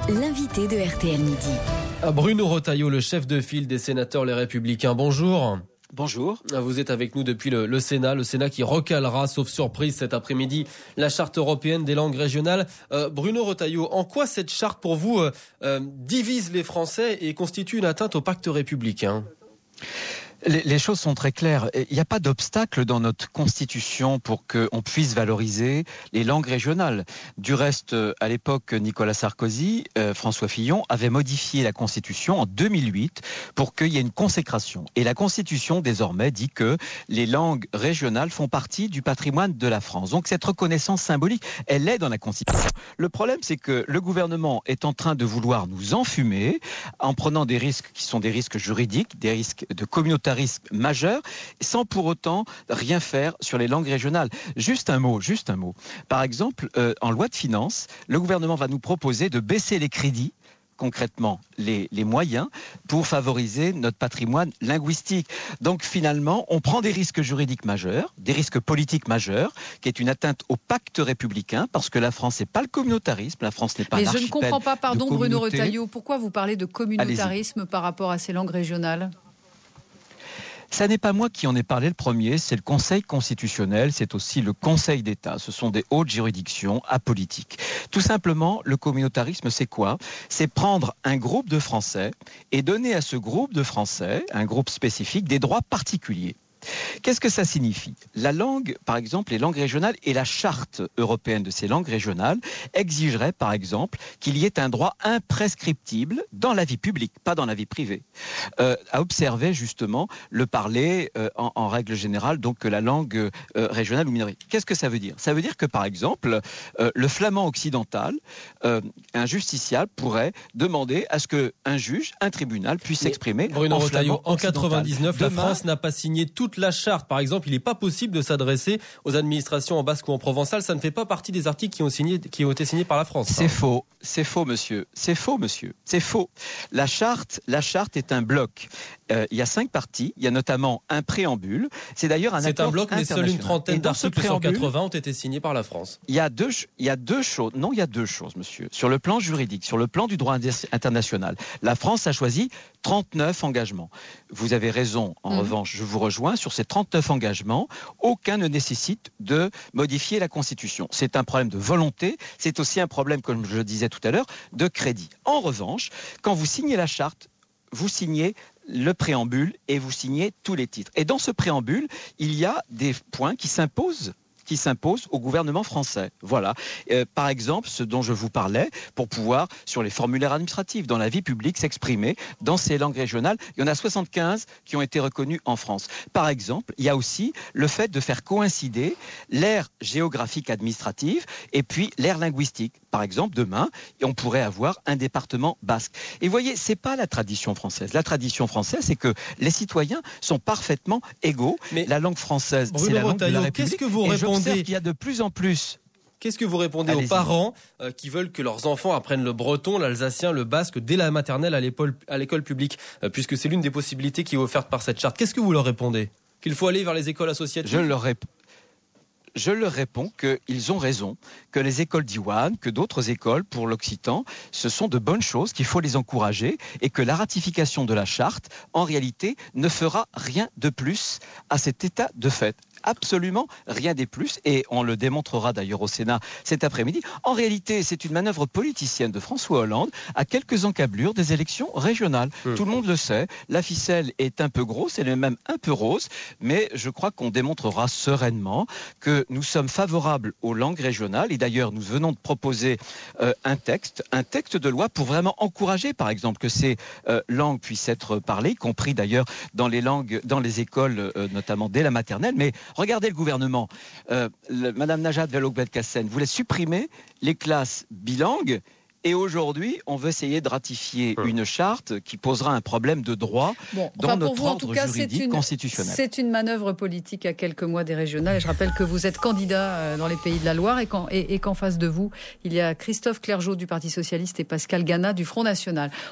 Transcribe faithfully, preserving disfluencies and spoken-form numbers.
l'invité de R T L Midi. Bruno Retailleau, le chef de file des sénateurs Les Républicains. Bonjour. Bonjour. Vous êtes avec nous depuis le, le Sénat, le Sénat qui recalera, sauf surprise cet après-midi, la charte européenne des langues régionales. Euh, Bruno Retailleau, en quoi cette charte pour vous euh, euh, divise les Français et constitue une atteinte au pacte républicain ? Les, les choses sont très claires. Il n'y a pas d'obstacle dans notre constitution pour qu'on puisse valoriser les langues régionales. Du reste, à l'époque, Nicolas Sarkozy, euh, François Fillon avaient modifié la constitution en deux mille huit pour qu'il y ait une consécration. Et la constitution, désormais, dit que les langues régionales font partie du patrimoine de la France. Donc cette reconnaissance symbolique, elle est dans la constitution. Le problème, c'est que le gouvernement est en train de vouloir nous enfumer en prenant des risques qui sont des risques juridiques, des risques de communautarisme majeur, sans pour autant rien faire sur les langues régionales. Juste un mot, juste un mot. Par exemple, euh, en loi de finances, le gouvernement va nous proposer de baisser les crédits, concrètement les, les moyens, pour favoriser notre patrimoine linguistique. Donc finalement, on prend des risques juridiques majeurs, des risques politiques majeurs, qui est une atteinte au pacte républicain, parce que la France n'est pas le communautarisme, la France n'est pas Mais un je ne comprends pas, pardon Bruno Retailleau, pourquoi vous parlez de communautarisme Allez-y. Par rapport à ces langues régionales ? Ça n'est pas moi qui en ai parlé le premier, c'est le Conseil constitutionnel, c'est aussi le Conseil d'État. Ce sont des hautes juridictions apolitiques. Tout simplement, le communautarisme, c'est quoi ? C'est prendre un groupe de Français et donner à ce groupe de Français, un groupe spécifique, des droits particuliers. Qu'est-ce que ça signifie ? La langue, par exemple, les langues régionales et la charte européenne de ces langues régionales exigerait, par exemple, qu'il y ait un droit imprescriptible dans la vie publique, pas dans la vie privée, euh, à observer justement le parler euh, en, en règle générale, donc la langue euh, régionale ou minoritaire. Qu'est-ce que ça veut dire ? Ça veut dire que, par exemple, euh, le flamand occidental, euh, un justiciable pourrait demander à ce qu'un juge, un tribunal puisse s'exprimer Bruno en Retailleau, flamand occidental. En quatre-vingt-dix-neuf, la Demain, France n'a pas signé toute la charte. Par exemple, il n'est pas possible de s'adresser aux administrations en basque ou en provençal. Ça ne fait pas partie des articles qui ont, signé, qui ont été signés par la France. C'est hein. faux, c'est faux, monsieur. C'est faux, monsieur. C'est faux. La charte, la charte est un bloc. Euh, il y a cinq parties. Il y a notamment un préambule. C'est d'ailleurs un C'est accord un bloc, mais seule une trentaine d'articles sur quatre-vingts ont été signés par la France. Il y a deux, il y a deux choses. Non, il y a deux choses, monsieur. Sur le plan juridique, sur le plan du droit international, la France a choisi trente-neuf engagements. Vous avez raison. En mmh. revanche, je vous rejoins sur ces trente-neuf engagements. Aucun ne nécessite de modifier la Constitution. C'est un problème de volonté. C'est aussi un problème, comme je le disais tout à l'heure, de crédit. En revanche, quand vous signez la charte, vous signez le préambule et vous signez tous les titres. Et dans ce préambule, il y a des points qui s'imposent qui s'impose au gouvernement français. Voilà. Euh, par exemple, ce dont je vous parlais, pour pouvoir, sur les formulaires administratifs, dans la vie publique, s'exprimer dans ces langues régionales. Il y en a soixante-quinze qui ont été reconnues en France. Par exemple, il y a aussi le fait de faire coïncider l'aire géographique administrative et puis l'aire linguistique. Par exemple, demain, on pourrait avoir un département basque. Et vous voyez, c'est pas la tradition française. La tradition française, c'est que les citoyens sont parfaitement égaux. Mais la langue française, Bruno c'est la langue Retailleau, de la République. Qu'est-ce que vous répondez ? Il y a de plus en plus. Qu'est-ce que vous répondez Allez-y. aux parents euh, qui veulent que leurs enfants apprennent le breton, l'alsacien, le basque dès la maternelle à l'école, à l'école publique, euh, puisque c'est l'une des possibilités qui est offerte par cette charte. Qu'est-ce que vous leur répondez ? Qu'il faut aller vers les écoles associatives ? Je leur réponds. Je leur réponds qu'ils ont raison, que les écoles d'Iwan, que d'autres écoles pour l'occitan, ce sont de bonnes choses, qu'il faut les encourager et que la ratification de la charte, en réalité, ne fera rien de plus à cet état de fait. Absolument rien de plus, et on le démontrera d'ailleurs au Sénat cet après-midi. En réalité, c'est une manœuvre politicienne de François Hollande à quelques encablures des élections régionales. Mmh. Tout le monde le sait, la ficelle est un peu grosse, elle est même un peu rose, mais je crois qu'on démontrera sereinement que nous sommes favorables aux langues régionales, et d'ailleurs nous venons de proposer euh, un texte, un texte de loi pour vraiment encourager, par exemple, que ces euh, langues puissent être parlées, y compris d'ailleurs dans les langues, dans les écoles, euh, notamment dès la maternelle, mais regardez le gouvernement. Euh, le, Madame Najat Vallaud-Belkacem voulait supprimer les classes bilingues. Et aujourd'hui, on veut essayer de ratifier hum. une charte qui posera un problème de droit bon, dans enfin, notre vous, ordre en tout cas, juridique c'est une, constitutionnel. C'est une manœuvre politique à quelques mois des régionales. Et je rappelle que vous êtes candidat dans les Pays de la Loire et qu'en, et, et qu'en face de vous, il y a Christophe Clergeau du Parti Socialiste et Pascal Gana du Front National.